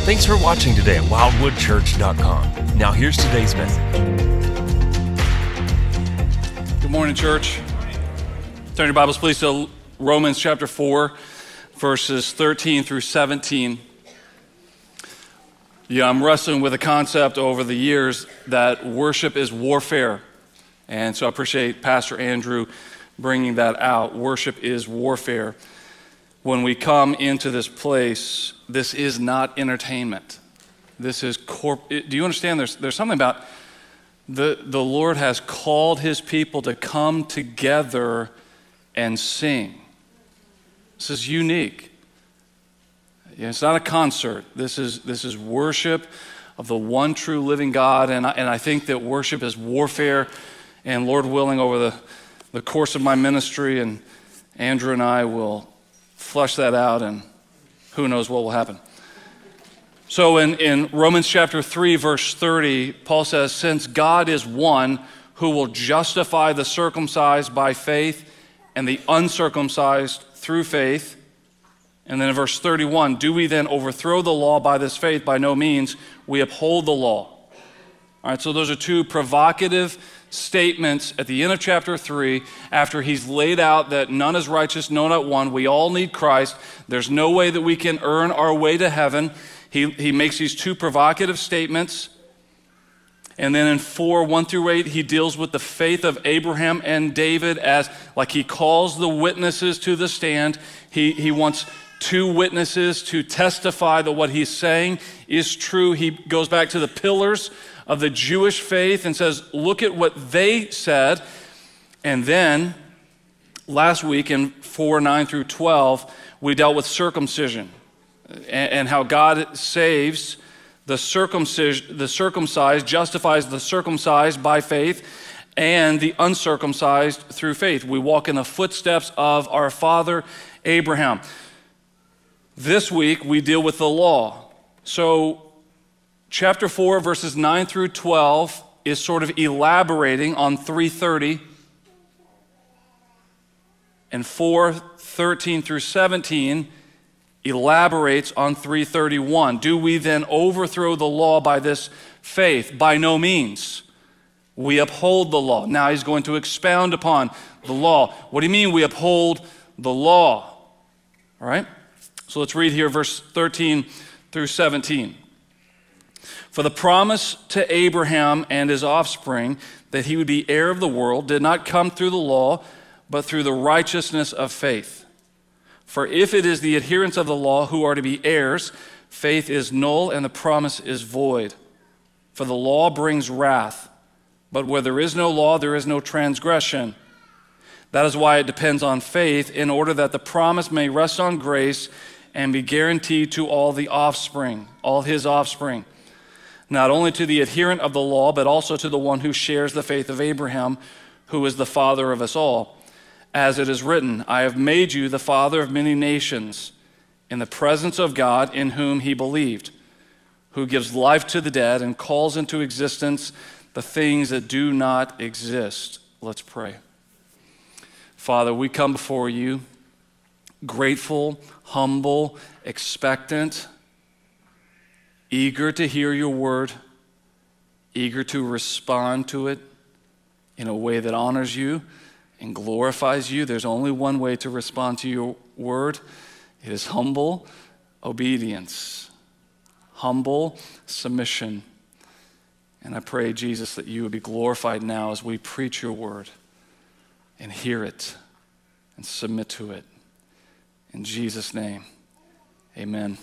Thanks for watching today at wildwoodchurch.com. Now here's today's message. Good morning, church. Turn your Bibles, please, to Romans chapter 4, verses 13 through 17. I'm wrestling with a concept over the years that worship is warfare. And so I appreciate Pastor Andrew bringing that out. Worship is warfare. When we come into this place, this is not entertainment. This is do you understand? There's something about the Lord has called his people to come together and sing. This is unique. It's not a concert. This is worship of the one true living God, and I think that worship is warfare. And Lord willing, over the course of my ministry, and Andrew and I will flesh that out, and who knows what will happen. So in Romans chapter 3, verse 30, Paul says, since God is one who will justify the circumcised by faith and the uncircumcised through faith. And then in verse 31, do we then overthrow the law by this faith? By no means. We uphold the law. All right, so those are two provocative statements at the end of chapter 3 after he's laid out that none is righteous, no, not one. We all need Christ. There's no way that we can earn our way to heaven. He makes these two provocative statements. And then in 4, 1 through 8, he deals with the faith of Abraham and David as, like, he calls the witnesses to the stand. He wants two witnesses to testify that what he's saying is true. He goes back to the pillars of the Jewish faith and says, look at what they said. And then last week in 4, 9 through 12, we dealt with circumcision and how God saves the circumcised, justifies the circumcised by faith, and the uncircumcised through faith. We walk in the footsteps of our father Abraham. This week we deal with the law. So chapter 4, verses 9 through 12 is sort of elaborating on 3:30. And 4:13 through 17 elaborates on 3:31. Do we then overthrow the law by this faith? By no means. We uphold the law. Now he's going to expound upon the law. What do you mean we uphold the law? All right? So let's read here verse 13 through 17. For the promise to Abraham and his offspring that he would be heir of the world did not come through the law, but through the righteousness of faith. For if it is the adherents of the law who are to be heirs, faith is null and the promise is void. For the law brings wrath, but where there is no law, there is no transgression. That is why it depends on faith, in order that the promise may rest on grace and be guaranteed to all the offspring, all his offspring. Not only to the adherent of the law, but also to the one who shares the faith of Abraham, who is the father of us all. As it is written, I have made you the father of many nations, in the presence of God in whom he believed, who gives life to the dead and calls into existence the things that do not exist. Let's pray. Father, we come before you grateful, humble, expectant, eager to hear your word, eager to respond to it in a way that honors you and glorifies you. There's only one way to respond to your word. It is humble obedience, humble submission. And I pray, Jesus, that you would be glorified now as we preach your word and hear it and submit to it. In Jesus' name, amen.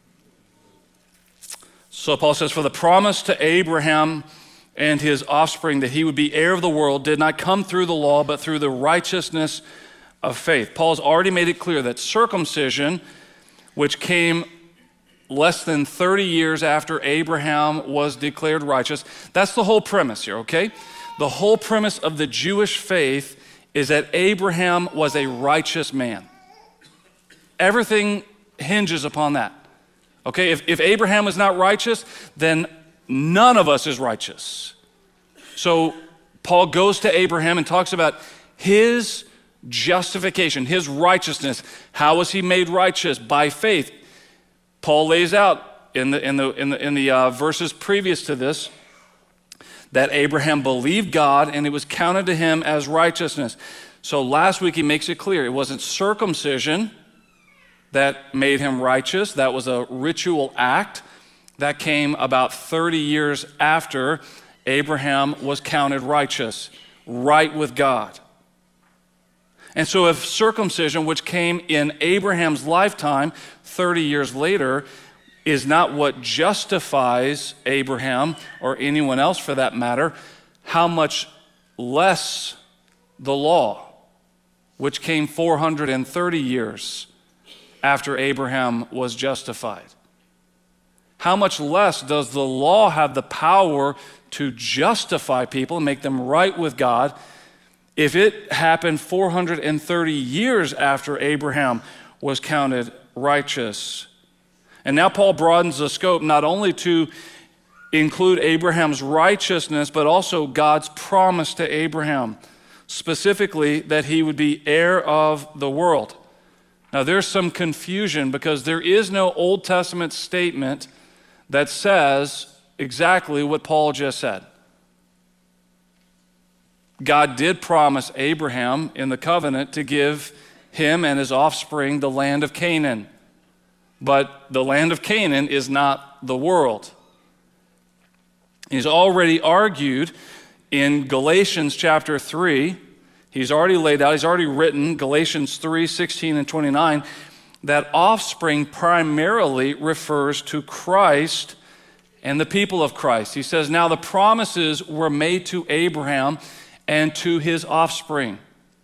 So Paul says, for the promise to Abraham and his offspring that he would be heir of the world did not come through the law, but through the righteousness of faith. Paul's already made it clear that circumcision, which came less than 30 years after Abraham was declared righteous, that's the whole premise here, okay? The whole premise of the Jewish faith is that Abraham was a righteous man. Everything hinges upon that. Okay, if Abraham was not righteous, then none of us is righteous. So Paul goes to Abraham and talks about his justification, his righteousness. How was he made righteous? By faith. Paul lays out in the verses previous to this that Abraham believed God and it was counted to him as righteousness. So last week he makes it clear it wasn't circumcision that made him righteous. That was a ritual act that came about 30 years after Abraham was counted righteous, right with God. And so if circumcision, which came in Abraham's lifetime 30 years later, is not what justifies Abraham or anyone else for that matter, how much less the law, which came 430 years after Abraham was justified. How much less does the law have the power to justify people and make them right with God if it happened 430 years after Abraham was counted righteous? And now Paul broadens the scope not only to include Abraham's righteousness, but also God's promise to Abraham, specifically that he would be heir of the world. Now there's some confusion because there is no Old Testament statement that says exactly what Paul just said. God did promise Abraham in the covenant to give him and his offspring the land of Canaan. But the land of Canaan is not the world. He's already argued in Galatians chapter 3, he's already laid out, he's already written, Galatians 3, 16 and 29, that offspring primarily refers to Christ and the people of Christ. He says, now the promises were made to Abraham and to his offspring.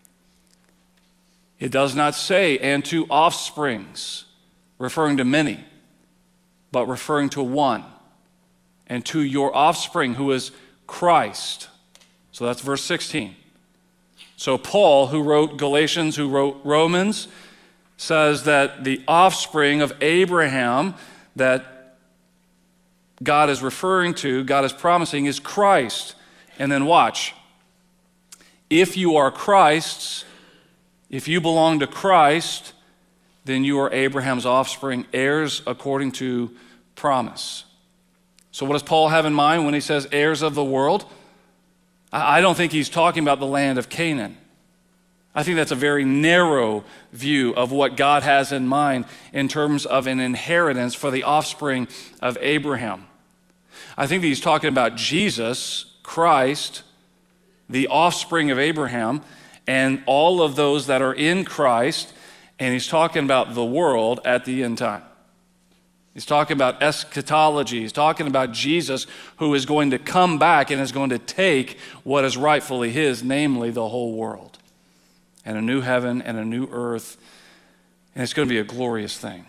It does not say, and to offsprings, referring to many, but referring to one, and to your offspring, who is Christ. So that's verse 16. So Paul, who wrote Galatians, who wrote Romans, says that the offspring of Abraham that God is referring to, God is promising, is Christ. And then watch. If you are Christ's, if you belong to Christ, then you are Abraham's offspring, heirs according to promise. So what does Paul have in mind when he says heirs of the world? I don't think he's talking about the land of Canaan. I think that's a very narrow view of what God has in mind in terms of an inheritance for the offspring of Abraham. I think that he's talking about Jesus, Christ, the offspring of Abraham, and all of those that are in Christ, and he's talking about the world at the end time. He's talking about eschatology. He's talking about Jesus who is going to come back and is going to take what is rightfully his, namely the whole world, and a new heaven and a new earth, and it's going to be a glorious thing.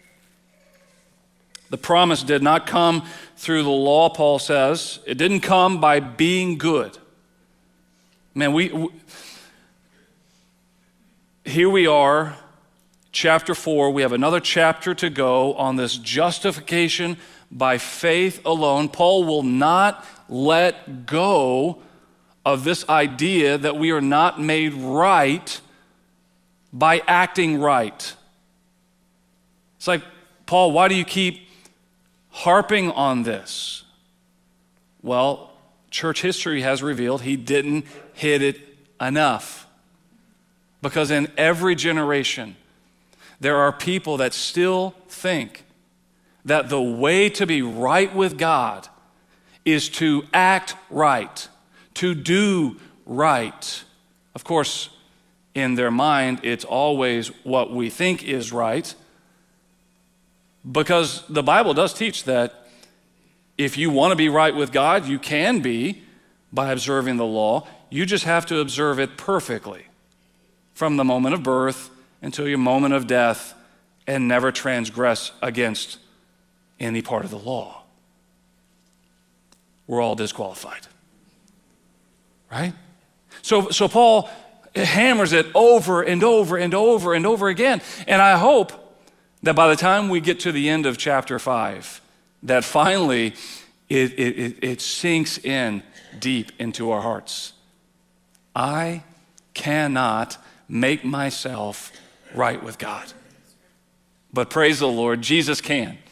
The promise did not come through the law, Paul says. It didn't come by being good. Man, here we are, chapter 4. We have another chapter to go on this justification by faith alone. Paul will not let go of this idea that we are not made right by acting right. It's like, Paul, why do you keep harping on this? Well, church history has revealed he didn't hit it enough. Because in every generation, there are people that still think that the way to be right with God is to act right, to do right. Of course, in their mind, it's always what we think is right, because the Bible does teach that if you want to be right with God, you can be by observing the law. You just have to observe it perfectly from the moment of birth until your moment of death, and never transgress against any part of the law. We're all disqualified, right? So Paul hammers it over and over and over and over again. And I hope that by the time we get to the end of chapter 5, that finally it sinks in deep into our hearts. I cannot make myself right with God. But praise the Lord, Jesus can.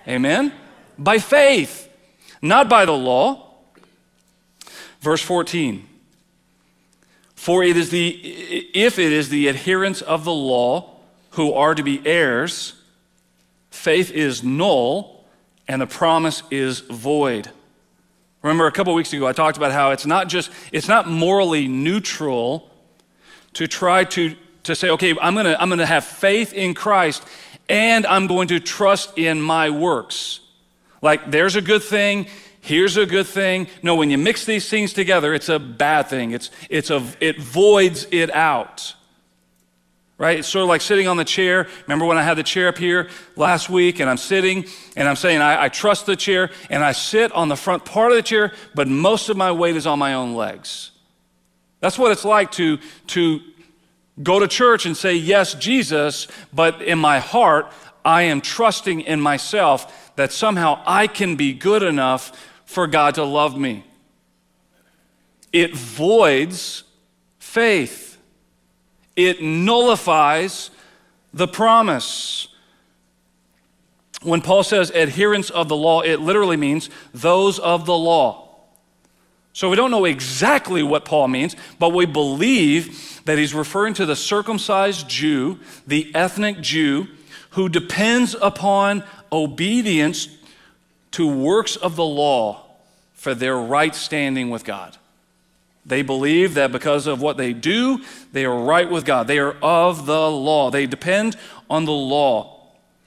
Amen? By faith, not by the law. Verse 14. For if it is the adherents of the law who are to be heirs, faith is null and the promise is void. Remember a couple weeks ago I talked about how it's not morally neutral to try to say, okay, I'm gonna have faith in Christ and I'm going to trust in my works. Like there's a good thing, here's a good thing. No, when you mix these things together, it's a bad thing. It voids it out. Right? It's sort of like sitting on the chair. Remember when I had the chair up here last week and I'm sitting and I'm saying I trust the chair and I sit on the front part of the chair, but most of my weight is on my own legs. That's what it's like to go to church and say, yes, Jesus, but in my heart, I am trusting in myself that somehow I can be good enough for God to love me. It voids faith. It nullifies the promise. When Paul says adherents of the law, it literally means those of the law. So we don't know exactly what Paul means, but we believe that he's referring to the circumcised Jew, the ethnic Jew, who depends upon obedience to works of the law for their right standing with God. They believe that because of what they do, they are right with God. They are of the law. They depend on the law.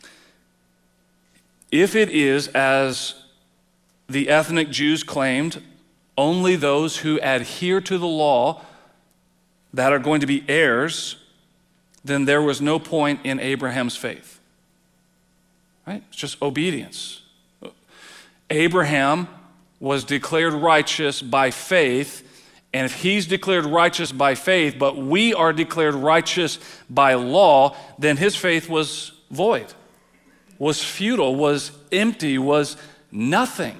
If it is, as the ethnic Jews claimed, only those who adhere to the law that are going to be heirs, then there was no point in Abraham's faith. Right? It's just obedience. Abraham was declared righteous by faith. And if he's declared righteous by faith, but we are declared righteous by law, then his faith was void, was futile, was empty, was nothing.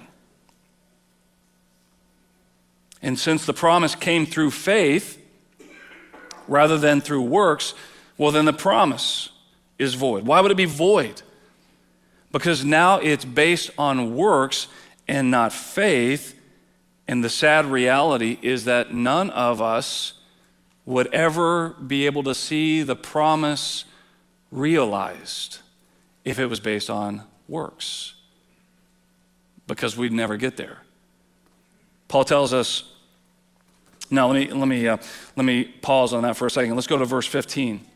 And since the promise came through faith rather than through works, well, then the promise is void. Why would it be void? Because now it's based on works and not faith. And the sad reality is that none of us would ever be able to see the promise realized if it was based on works, because we'd never get there. Paul tells us. Now let me pause on that for a second. Let's go to verse 15.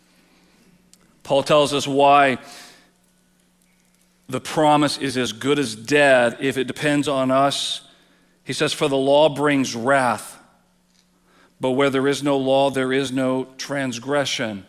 Paul tells us why the promise is as good as dead if it depends on us. He says, for the law brings wrath, but where there is no law, there is no transgression.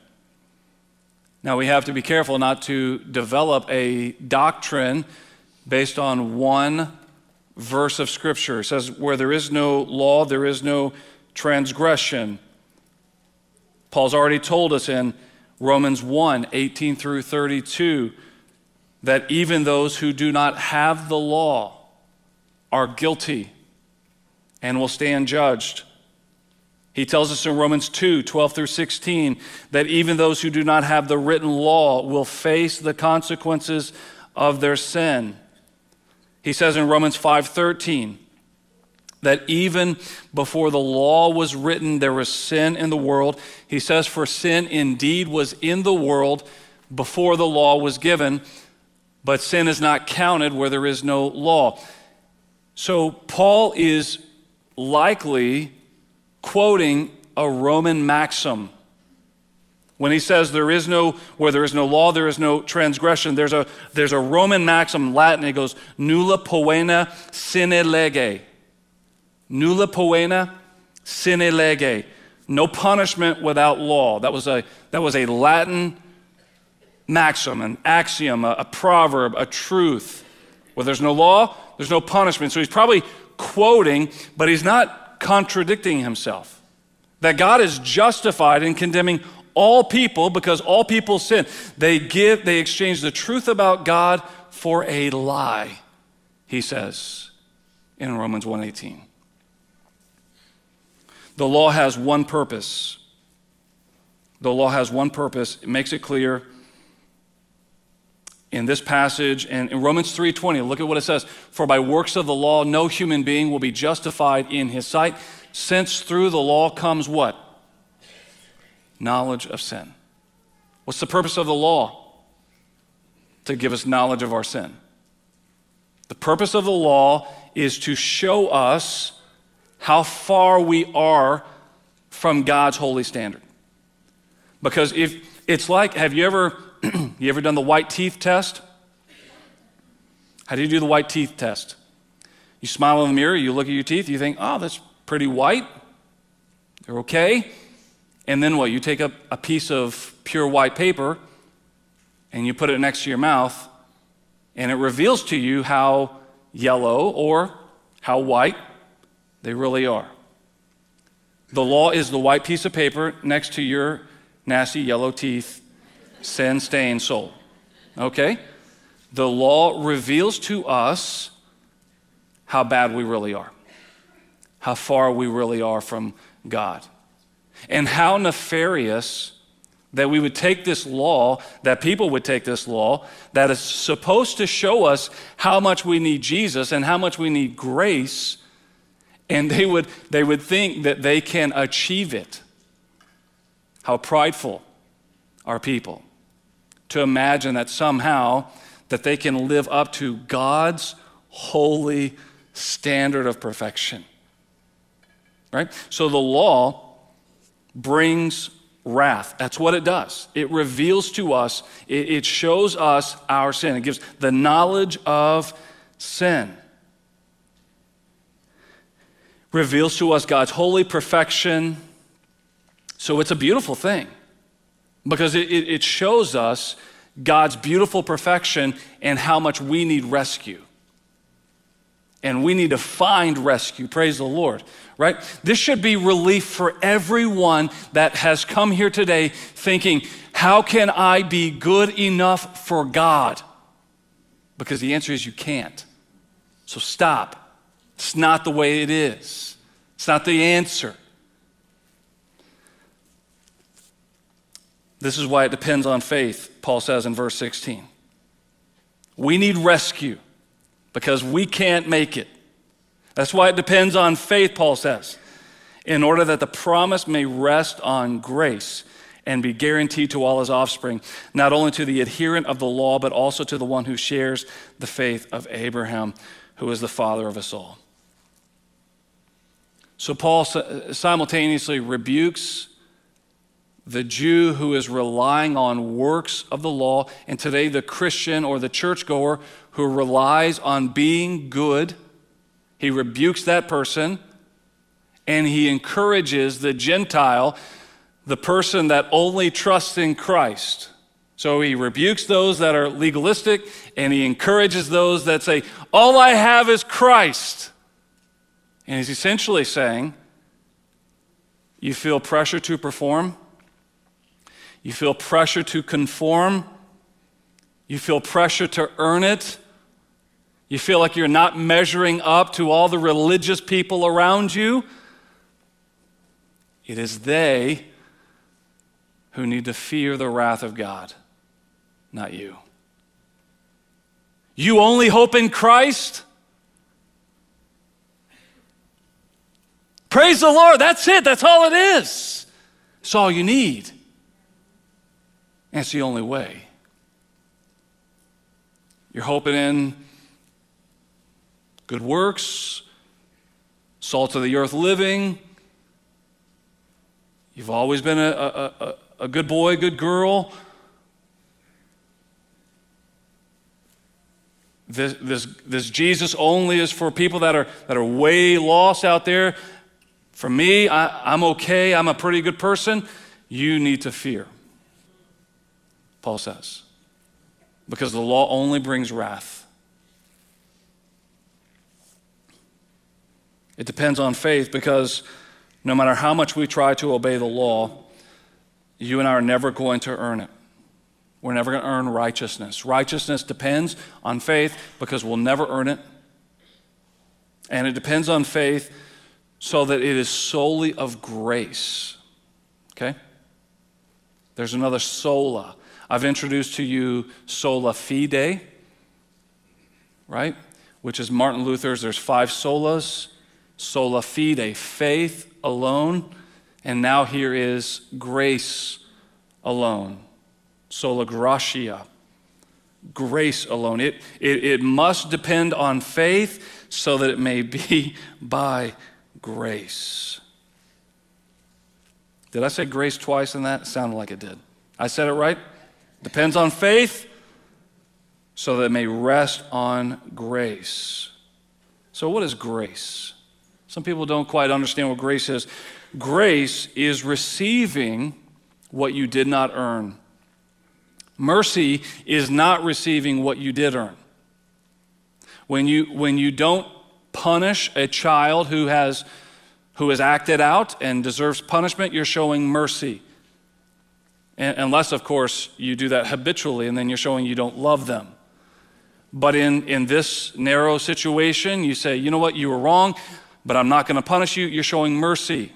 Now we have to be careful not to develop a doctrine based on one verse of Scripture. It says, where there is no law, there is no transgression. Paul's already told us in Romans 1, 18 through 32, that even those who do not have the law are guilty and will stand judged. He tells us in Romans 2, 12 through 16, that even those who do not have the written law will face the consequences of their sin. He says in Romans 5:13 that even before the law was written, there was sin in the world. He says, for sin indeed was in the world before the law was given, but sin is not counted where there is no law. So Paul is likely quoting a Roman maxim. When he says where there is no law, there is no transgression, there's a Roman maxim in Latin. It goes, nulla poena sine lege. Nulla poena sine lege. No punishment without law. That was a Latin maxim, an axiom, a proverb, a truth. Where there's no law, there's no punishment. So he's probably quoting, but he's not contradicting himself. That God is justified in condemning all people because all people sin. They exchange the truth about God for a lie, he says in Romans 1:18. The law has one purpose. The law has one purpose. It makes it clear in this passage. And in Romans 3:20, look at what it says. For by works of the law, no human being will be justified in his sight, since through the law comes what? Knowledge of sin. What's the purpose of the law? To give us knowledge of our sin. The purpose of the law is to show us how far we are from God's holy standard. Because if it's like, have you ever done the white teeth test? How do you do the white teeth test? You smile in the mirror, you look at your teeth, you think, oh, that's pretty white. They're okay. And then what? You take up a piece of pure white paper and you put it next to your mouth, and it reveals to you how yellow or how white they really are. The law is the white piece of paper next to your nasty yellow teeth, sin-stained soul. Okay? The law reveals to us how bad we really are, how far we really are from God, and how nefarious that we would take this law, that people would take this law, that is supposed to show us how much we need Jesus and how much we need grace, and they would think that they can achieve it. How prideful are people to imagine that somehow that they can live up to God's holy standard of perfection. Right? So the law brings wrath. That's what it does. It reveals to us, it shows us our sin. It gives the knowledge of sin. Reveals to us God's holy perfection. So it's a beautiful thing because it shows us God's beautiful perfection and how much we need rescue. And we need to find rescue. Praise the Lord, right? This should be relief for everyone that has come here today thinking, how can I be good enough for God? Because the answer is you can't. So stop. It's not the way it is. It's not the answer. This is why it depends on faith, Paul says in verse 16. We need rescue because we can't make it. That's why it depends on faith, Paul says, in order that the promise may rest on grace and be guaranteed to all his offspring, not only to the adherent of the law, but also to the one who shares the faith of Abraham, who is the father of us all. So Paul simultaneously rebukes the Jew who is relying on works of the law, and today the Christian or the churchgoer who relies on being good. He rebukes that person, and he encourages the Gentile, the person that only trusts in Christ. So he rebukes those that are legalistic, and he encourages those that say, all I have is Christ. And he's essentially saying, you feel pressure to perform, you feel pressure to conform, you feel pressure to earn it, you feel like you're not measuring up to all the religious people around you. It is they who need to fear the wrath of God, not you. You only hope in Christ? Praise the Lord, that's it, that's all it is. It's all you need. And it's the only way. You're hoping in good works, salt of the earth living. You've always been a good boy, good girl. This Jesus only is for people that are way lost out there. For me, I'm okay. I'm a pretty good person. You need to fear, Paul says, because the law only brings wrath. It depends on faith because no matter how much we try to obey the law, you and I are never going to earn it. We're never going to earn righteousness. Righteousness depends on faith because we'll never earn it. And it depends on faith so that it is solely of grace. Okay? There's another sola. I've introduced to you sola fide, right? Which is Martin Luther's, there's 5 solas. Sola fide, faith alone. And now here is grace alone. Sola gratia, grace alone. It must depend on faith so that it may be by grace. Did I say grace twice in that? It sounded like it did. I said it right? Depends on faith so that it may rest on grace. So what is grace? Some people don't quite understand what grace is. Grace is receiving what you did not earn. Mercy is not receiving what you did earn. When you don't punish a child who has acted out and deserves punishment, you're showing mercy. Unless, of course, you do that habitually, and then you're showing you don't love them. But in this narrow situation, you say, you know what, you were wrong, but I'm not going to punish you. You're showing mercy.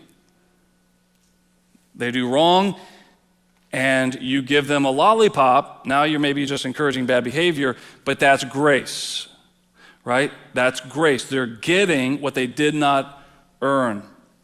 They do wrong, and you give them a lollipop. Now you're maybe just encouraging bad behavior, but that's grace, right? That's grace. They're getting what they did not earn.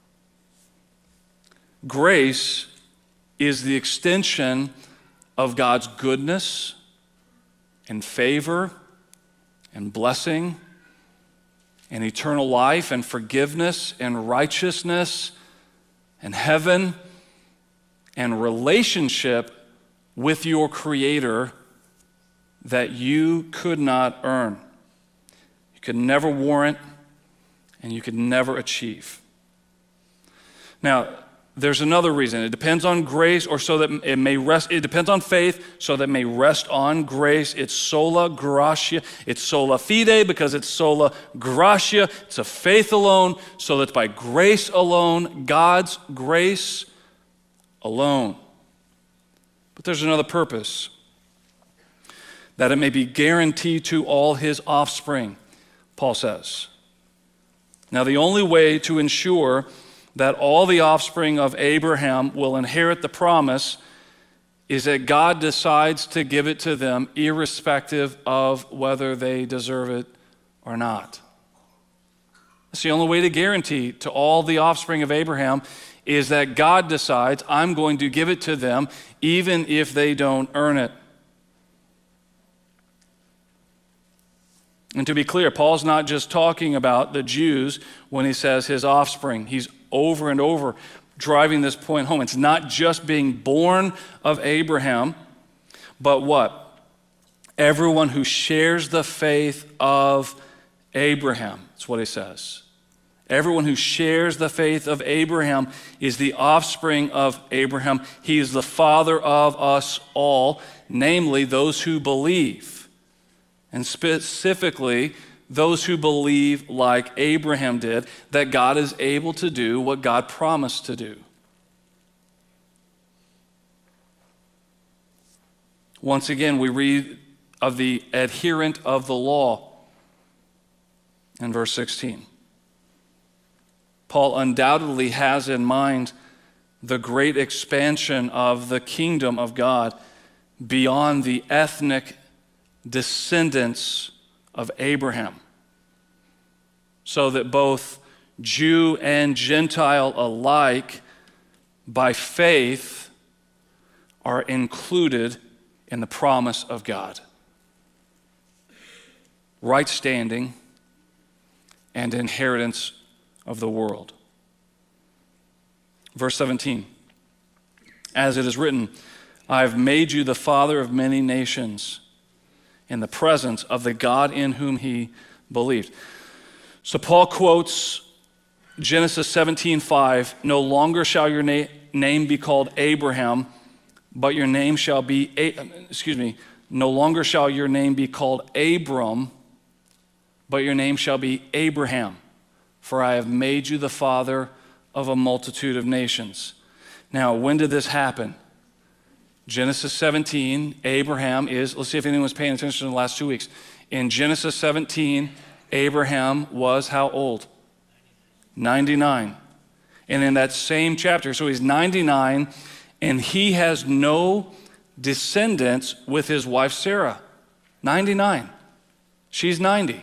Grace is the extension of God's goodness and favor and blessing and eternal life and forgiveness and righteousness and heaven and relationship with your Creator that you could not earn. You could never warrant and you could never achieve. Now, there's another reason. It depends on grace, or so that it may rest. It depends on faith, so that it may rest on grace. It's sola gratia. It's sola fide because it's sola gratia. It's a faith alone, so that it's by grace alone, God's grace alone. But there's another purpose, that it may be guaranteed to all his offspring, Paul says. Now, the only way to ensure that all the offspring of Abraham will inherit the promise is that God decides to give it to them irrespective of whether they deserve it or not. That's the only way to guarantee to all the offspring of Abraham is that God decides, I'm going to give it to them even if they don't earn it. And to be clear, Paul's not just talking about the Jews when he says his offspring. He's over and over driving this point home. It's not just being born of Abraham, but what? Everyone who shares the faith of Abraham. That's what he says. Everyone who shares the faith of Abraham is the offspring of Abraham. He is the father of us all, namely those who believe. And specifically, those who believe like Abraham did, that God is able to do what God promised to do. Once again, we read of the adherent of the law in verse 16. Paul undoubtedly has in mind the great expansion of the kingdom of God beyond the ethnic descendants of Abraham, so that both Jew and Gentile alike, by faith, are included in the promise of God. Right standing and inheritance of the world. Verse 17, as it is written, I have made you the father of many nations, in the presence of the God in whom he believed. So Paul quotes Genesis 17:5, no longer shall your name be called Abraham, but your name shall be, no longer shall your name be called Abram, but your name shall be Abraham, for I have made you the father of a multitude of nations. Now, when did this happen? Genesis 17, Abraham is, let's see if anyone was paying attention in the last 2 weeks. In Genesis 17, Abraham was how old? 99. And in that same chapter, so he's 99, and he has no descendants with his wife Sarah. 99. She's 90.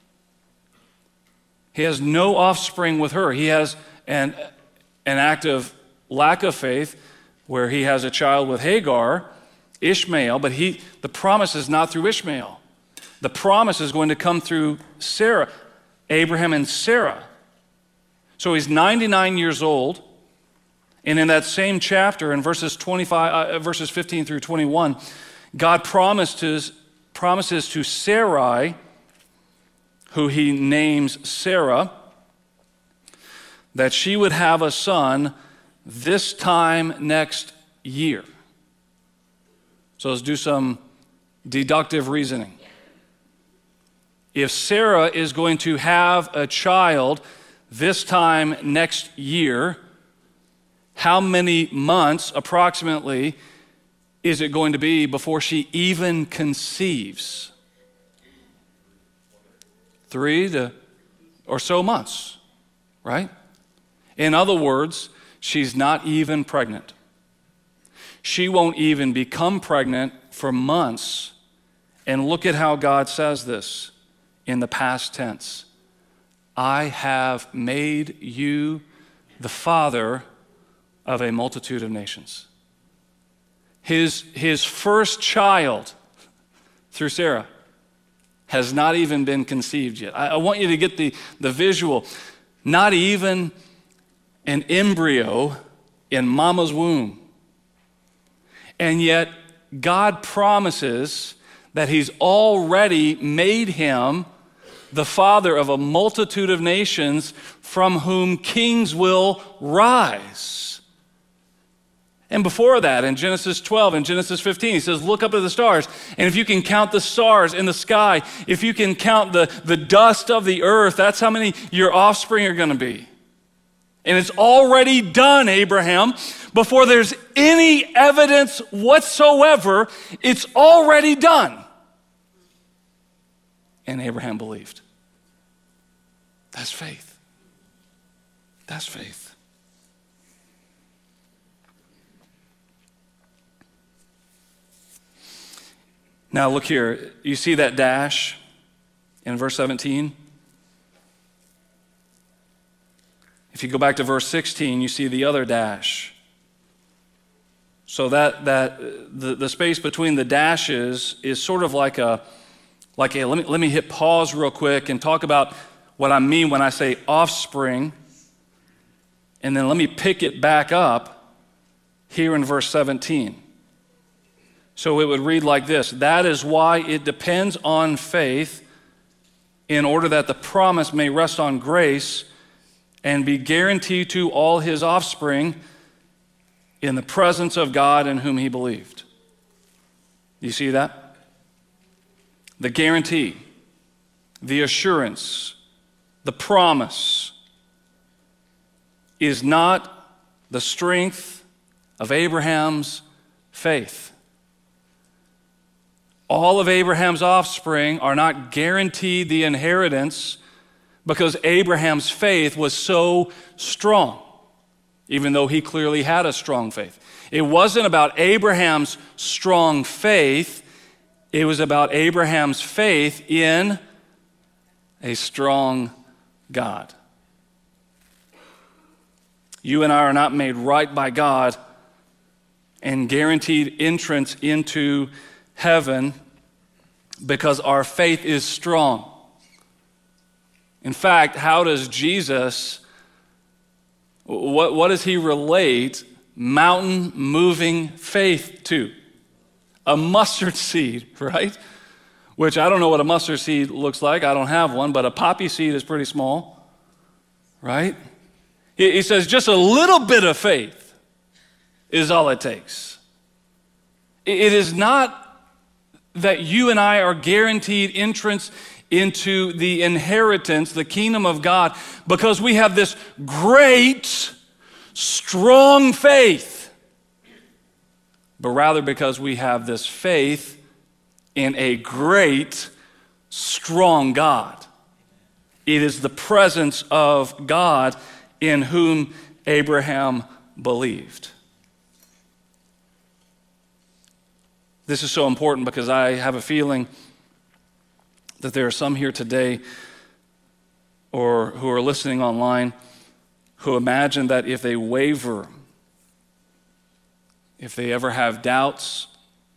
He has no offspring with her. He has an act of lack of faith where he has a child with Hagar, Ishmael, but the promise is not through Ishmael. The promise is going to come through Sarah, Abraham and Sarah. So he's 99 years old, and in that same chapter, in verses 15 through 21, God promises to Sarai, who he names Sarah, that she would have a son this time next year. So let's do some deductive reasoning. If Sarah is going to have a child this time next year, how many months approximately is it going to be before she even conceives? 3 or so months, right? In other words, she's not even pregnant. She won't even become pregnant for months. And look at how God says this in the past tense. I have made you the father of a multitude of nations. His first child through Sarah has not even been conceived yet. I want you to get the visual. Not even an embryo in mama's womb. And yet God promises that he's already made him the father of a multitude of nations from whom kings will rise. And before that, in Genesis 12 and Genesis 15, he says, look up at the stars. And if you can count the stars in the sky, if you can count the dust of the earth, that's how many your offspring are going to be. And it's already done, Abraham. Before there's any evidence whatsoever, it's already done. And Abraham believed. That's faith. That's faith. Now look here. You see that dash in verse 17? If you go back to verse 16, you see the other dash. So that the space between the dashes is sort of like a let me hit pause real quick and talk about what I mean when I say offspring, and then let me pick it back up here in verse 17. So it would read like this: that is why it depends on faith, in order that the promise may rest on grace and be guaranteed to all his offspring in the presence of God in whom he believed. You see that? The guarantee, the assurance, the promise is not the strength of Abraham's faith. All of Abraham's offspring are not guaranteed the inheritance because Abraham's faith was so strong, even though he clearly had a strong faith. It wasn't about Abraham's strong faith. It was about Abraham's faith in a strong God. You and I are not made right by God and guaranteed entrance into heaven because our faith is strong. In fact, how does Jesus, what does he relate mountain-moving faith to? A mustard seed, right? Which I don't know what a mustard seed looks like. I don't have one, but a poppy seed is pretty small, right? He says just a little bit of faith is all it takes. It is not that you and I are guaranteed entrance into the inheritance, the kingdom of God, because we have this great, strong faith, but rather because we have this faith in a great, strong God. It is the presence of God in whom Abraham believed. This is so important because I have a feeling that there are some here today or who are listening online who imagine that if they waver, if they ever have doubts,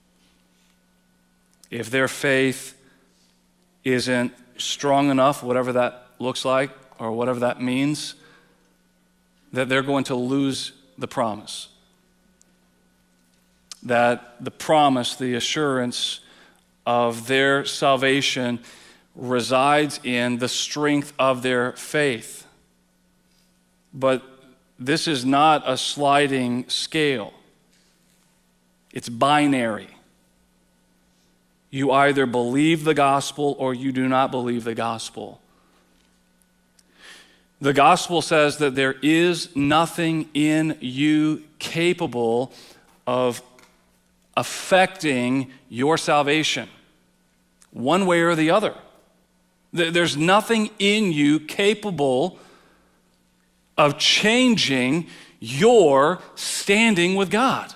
if their faith isn't strong enough, whatever that looks like or whatever that means, that they're going to lose the promise. That the promise, the assurance of their salvation resides in the strength of their faith. But this is not a sliding scale. It's binary. You either believe the gospel or you do not believe the gospel. The gospel says that there is nothing in you capable of affecting your salvation, one way or the other. There's nothing in you capable of changing your standing with God.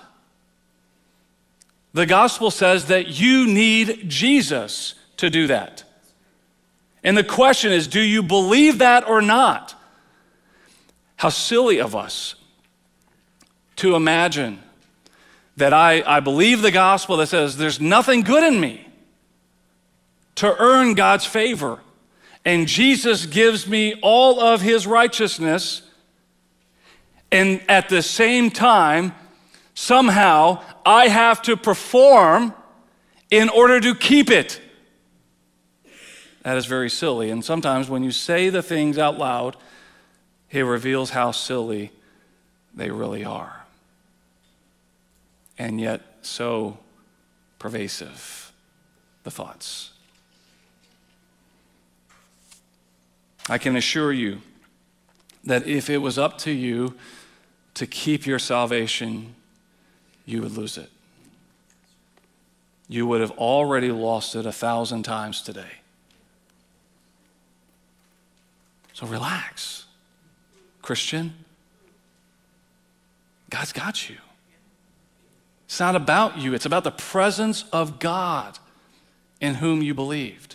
The gospel says that you need Jesus to do that. And the question is, do you believe that or not? How silly of us to imagine that I believe the gospel that says there's nothing good in me to earn God's favor, and Jesus gives me all of his righteousness, and at the same time, somehow I have to perform in order to keep it. That is very silly. And sometimes when you say the things out loud, it reveals how silly they really are. And yet so pervasive, the thoughts. I can assure you that if it was up to you to keep your salvation, you would lose it. You would have already lost it 1,000 times today. So relax, Christian. God's got you. It's not about you. It's about the presence of God in whom you believed.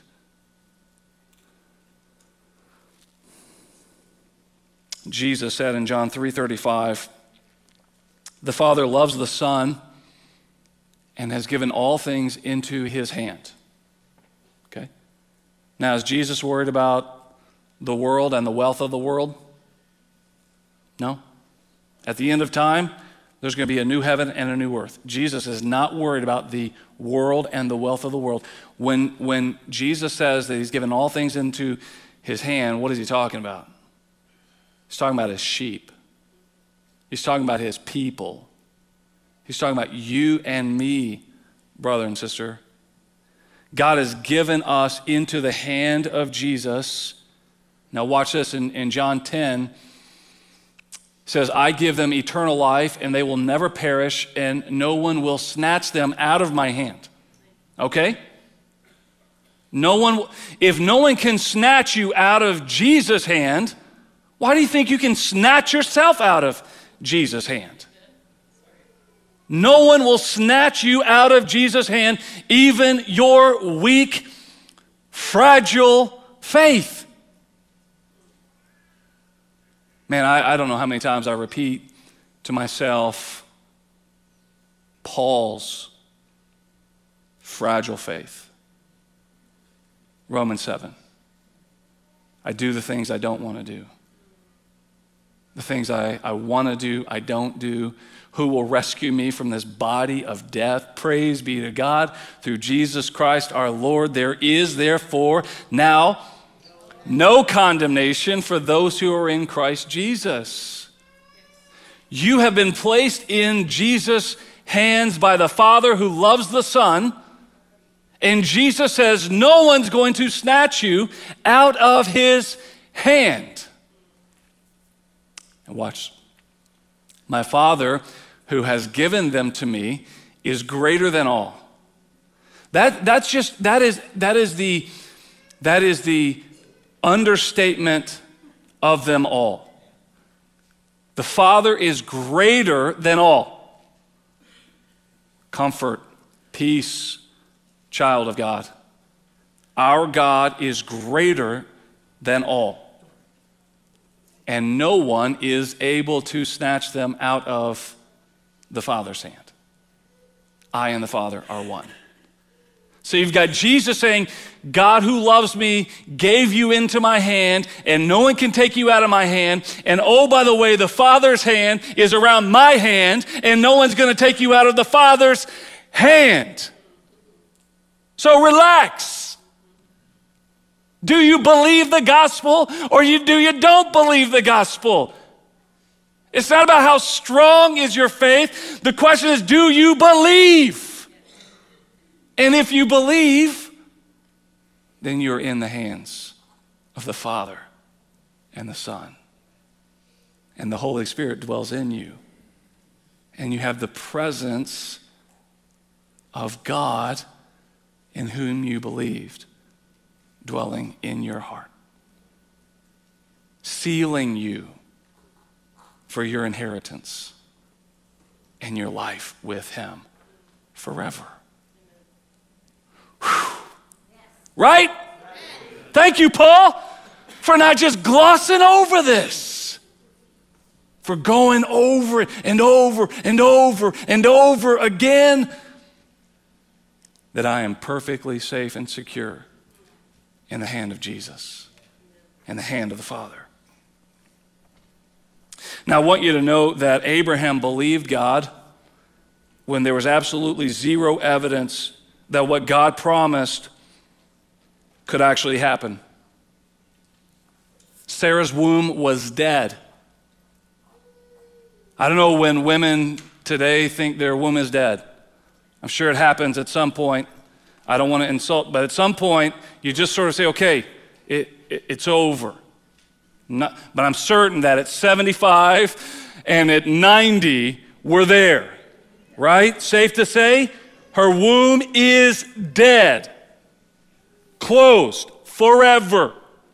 Jesus said in John 3:35, the Father loves the Son and has given all things into his hand. Okay? Now, is Jesus worried about the world and the wealth of the world? No. At the end of time, there's going to be a new heaven and a new earth. Jesus is not worried about the world and the wealth of the world. When Jesus says that he's given all things into his hand, what is he talking about? He's talking about his sheep. He's talking about his people. He's talking about you and me, brother and sister. God has given us into the hand of Jesus. Now watch this in John 10. It says, I give them eternal life, and they will never perish, and no one will snatch them out of my hand. Okay? If no one can snatch you out of Jesus' hand, why do you think you can snatch yourself out of Jesus' hand? No one will snatch you out of Jesus' hand, even your weak, fragile faith. Man, I don't know how many times I repeat to myself Paul's fragile faith. Romans 7. I do the things I don't want to do. The things I want to do, I don't do. Who will rescue me from this body of death? Praise be to God through Jesus Christ our Lord. There is therefore now no condemnation for those who are in Christ Jesus. You have been placed in Jesus' hands by the Father who loves the Son, and Jesus says no one's going to snatch you out of his hand. And watch. My Father who has given them to me is greater than all. That is the understatement of them all. The Father is greater than all. Comfort, Peace, child of God. Our God is greater than all, and no one is able to snatch them out of the Father's hand. I and the Father are one. So you've got Jesus saying, God who loves me gave you into my hand, and no one can take you out of my hand. And oh, by the way, the Father's hand is around my hand, and no one's going to take you out of the Father's hand. So relax. Do you believe the gospel, or do you don't believe the gospel? It's not about how strong is your faith. The question is, do you believe? And if you believe, then you're in the hands of the Father and the Son. And the Holy Spirit dwells in you. And you have the presence of God in whom you believed dwelling in your heart, sealing you for your inheritance and your life with him forever. Whew. Right? Thank you, Paul, for not just glossing over this, for going over it and over and over and over again, that I am perfectly safe and secure in the hand of Jesus, in the hand of the Father. Now, I want you to know that Abraham believed God when there was absolutely zero evidence that what God promised could actually happen. Sarah's womb was dead. I don't know when women today think their womb is dead. I'm sure it happens at some point. I don't want to insult, but at some point, you just sort of say, okay, it's over. But I'm certain that at 75 and at 90, we're there, right? Safe to say, her womb is dead, closed forever.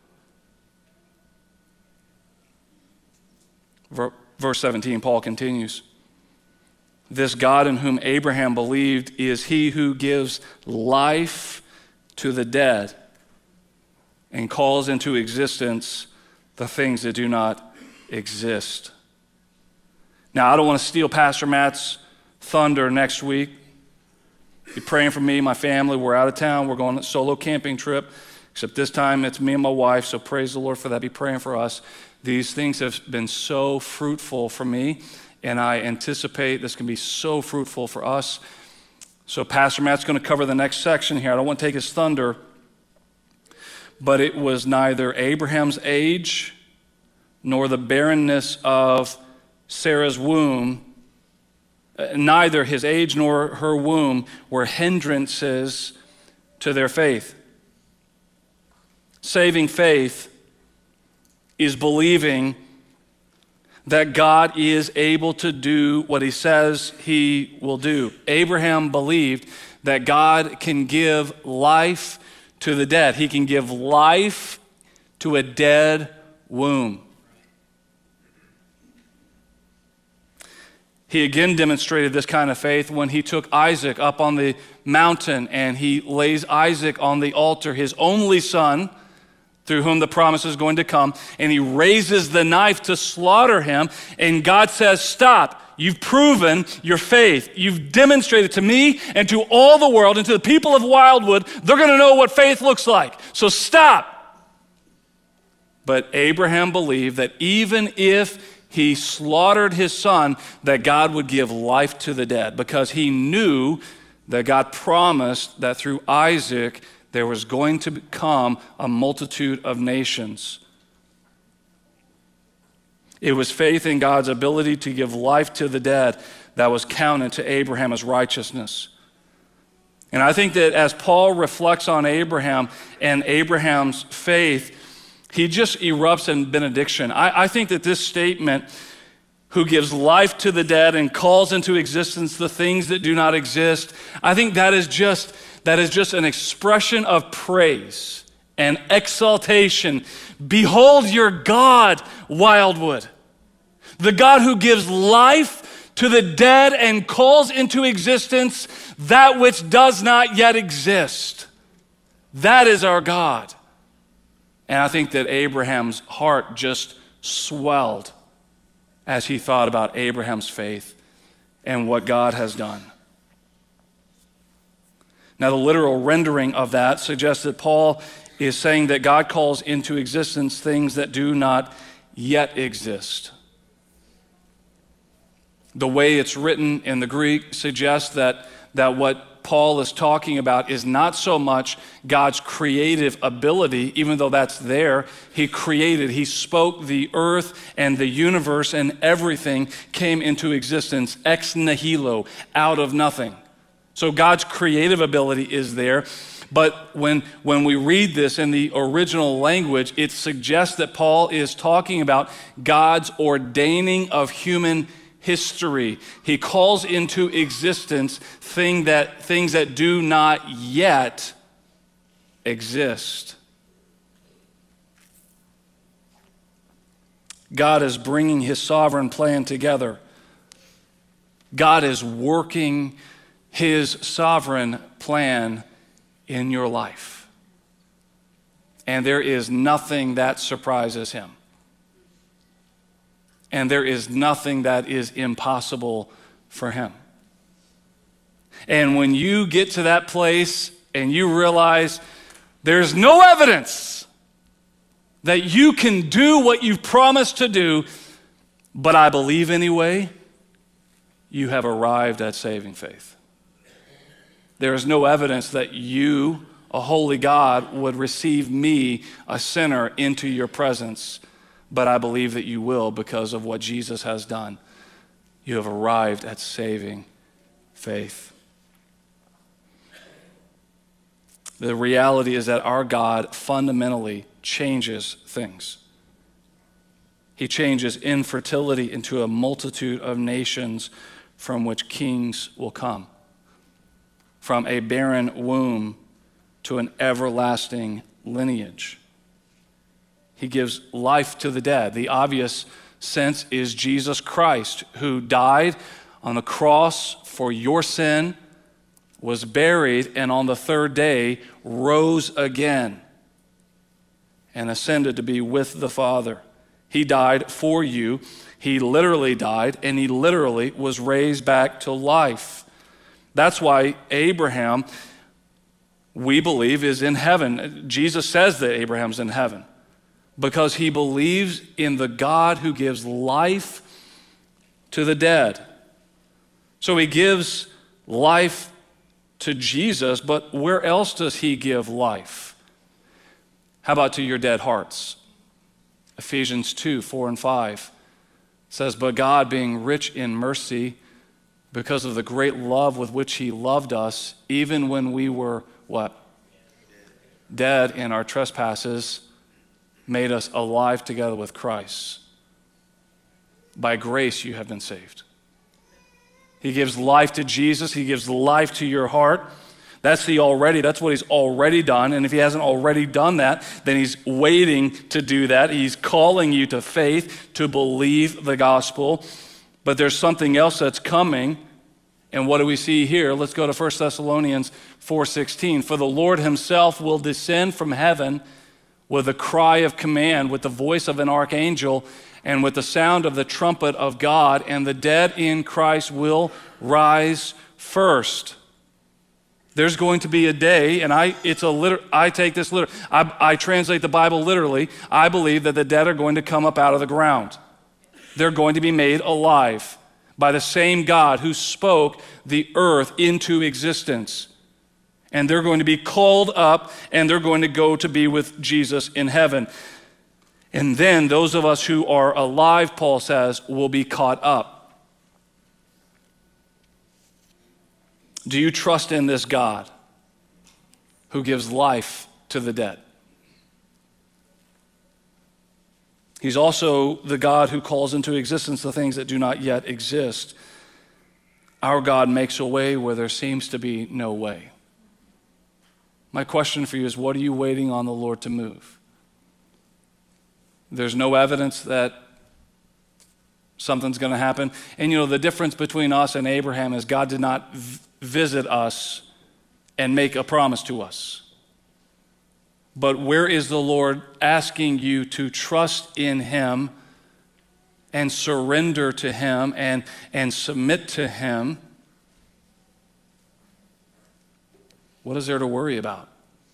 Verse 17, Paul continues. This God in whom Abraham believed is he who gives life to the dead and calls into existence the things that do not exist. Now, I don't want to steal Pastor Matt's thunder next week. Be praying for me, my family. We're out of town. We're going on a solo camping trip, except this time it's me and my wife, so praise the Lord for that. Be praying for us. These things have been so fruitful for me, and I anticipate this can be so fruitful for us. So Pastor Matt's going to cover the next section here. I don't want to take his thunder, but it was neither Abraham's age nor the barrenness of Sarah's womb, neither his age nor her womb were hindrances to their faith. Saving faith is believing that God is able to do what he says he will do. Abraham believed that God can give life to the dead. He can give life to a dead womb. He again demonstrated this kind of faith when he took Isaac up on the mountain and he lays Isaac on the altar, his only son, through whom the promise is going to come, and he raises the knife to slaughter him, and God says, stop. You've proven your faith. You've demonstrated to me and to all the world and to the people of Wildwood, they're going to know what faith looks like. So stop. But Abraham believed that even if he slaughtered his son, that God would give life to the dead, because he knew that God promised that through Isaac, there was going to come a multitude of nations. It was faith in God's ability to give life to the dead that was counted to Abraham as righteousness. And I think that as Paul reflects on Abraham and Abraham's faith, he just erupts in benediction. I think that this statement, who gives life to the dead and calls into existence the things that do not exist, I think that is just an expression of praise and exaltation. Behold your God, Wildwood. The God who gives life to the dead and calls into existence that which does not yet exist. That is our God. And I think that Abraham's heart just swelled as he thought about Abraham's faith and what God has done. Now, the literal rendering of that suggests that Paul is saying that God calls into existence things that do not yet exist. The way it's written in the Greek suggests that what Paul is talking about is not so much God's creative ability, even though that's there. He created, he spoke the earth and the universe, and everything came into existence ex nihilo, out of nothing. So God's creative ability is there. But when we read this in the original language, it suggests that Paul is talking about God's ordaining of human history. He calls into existence things that do not yet exist. God is bringing his sovereign plan together. God is working his sovereign plan in your life. And there is nothing that surprises him. And there is nothing that is impossible for him. And when you get to that place and you realize there's no evidence that you can do what you've promised to do, but I believe anyway, you have arrived at saving faith. There is no evidence that you, a holy God, would receive me, a sinner, into your presence, but I believe that you will because of what Jesus has done. You have arrived at saving faith. The reality is that our God fundamentally changes things. He changes infertility into a multitude of nations from which kings will come. From a barren womb to an everlasting lineage. He gives life to the dead. The obvious sense is Jesus Christ, who died on the cross for your sin, was buried, and on the third day rose again and ascended to be with the Father. He died for you. He literally died, and he literally was raised back to life. That's why Abraham, we believe, is in heaven. Jesus says that Abraham's in heaven because he believes in the God who gives life to the dead. So he gives life to Jesus, but where else does he give life? How about to your dead hearts? Ephesians 2, 4 and 5 says, "But God, being rich in mercy, because of the great love with which he loved us, even when we were," what? Dead in our trespasses, made us alive together with Christ. By grace you have been saved. He gives life to Jesus. He gives life to your heart. That's what he's already done. And if he hasn't already done that, then he's waiting to do that. He's calling you to faith, to believe the gospel. But there's something else that's coming. And what do we see here? Let's go to 1 Thessalonians 4:16. "For the Lord himself will descend from heaven with a cry of command, with the voice of an archangel, and with the sound of the trumpet of God, and the dead in Christ will rise first." There's going to be a day, and I take this literally. I translate the Bible literally. I believe that the dead are going to come up out of the ground. They're going to be made alive by the same God who spoke the earth into existence. And they're going to be called up, and they're going to go to be with Jesus in heaven. And then those of us who are alive, Paul says, will be caught up. Do you trust in this God who gives life to the dead? He's also the God who calls into existence the things that do not yet exist. Our God makes a way where there seems to be no way. My question for you is, what are you waiting on the Lord to move? There's no evidence that Something's going to happen. And the difference between us and Abraham is God did not visit us and make a promise to us. But where is the Lord asking you to trust in him and surrender to him and submit to him? What is there to worry about?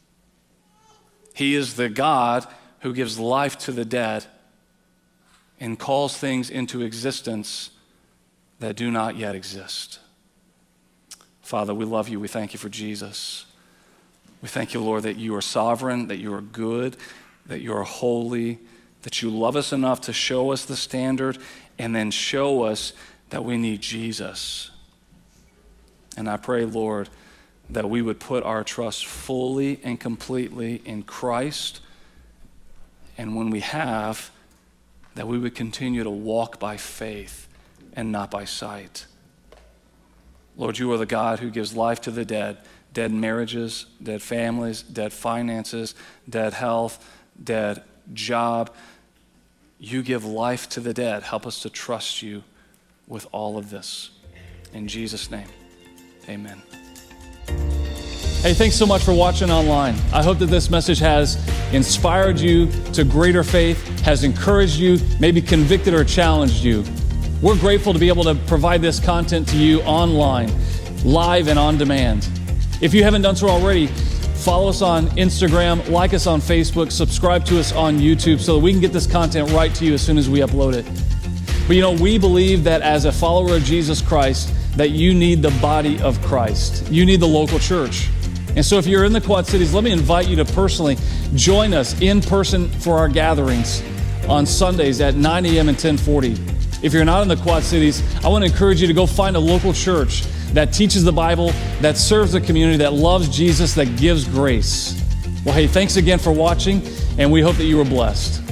He is the God who gives life to the dead and calls things into existence that do not yet exist. Father, we love you. We thank you for Jesus. We thank you, Lord, that you are sovereign, that you are good, that you are holy, that you love us enough to show us the standard and then show us that we need Jesus. And I pray, Lord, that we would put our trust fully and completely in Christ. And when we have, that we would continue to walk by faith and not by sight. Lord, you are the God who gives life to the dead, dead marriages, dead families, dead finances, dead health, dead job. You give life to the dead. Help us to trust you with all of this. In Jesus' name, amen. Hey, thanks so much for watching online. I hope that this message has inspired you to greater faith, has encouraged you, maybe convicted or challenged you. We're grateful to be able to provide this content to you online, live and on demand. If you haven't done so already, follow us on Instagram, like us on Facebook, subscribe to us on YouTube so that we can get this content right to you as soon as we upload it. But we believe that as a follower of Jesus Christ, that you need the body of Christ. You need the local church. And so if you're in the Quad Cities, let me invite you to personally join us in person for our gatherings on Sundays at 9 a.m. and 10:40. If you're not in the Quad Cities, I want to encourage you to go find a local church that teaches the Bible, that serves the community, that loves Jesus, that gives grace. Well, hey, thanks again for watching, and we hope that you were blessed.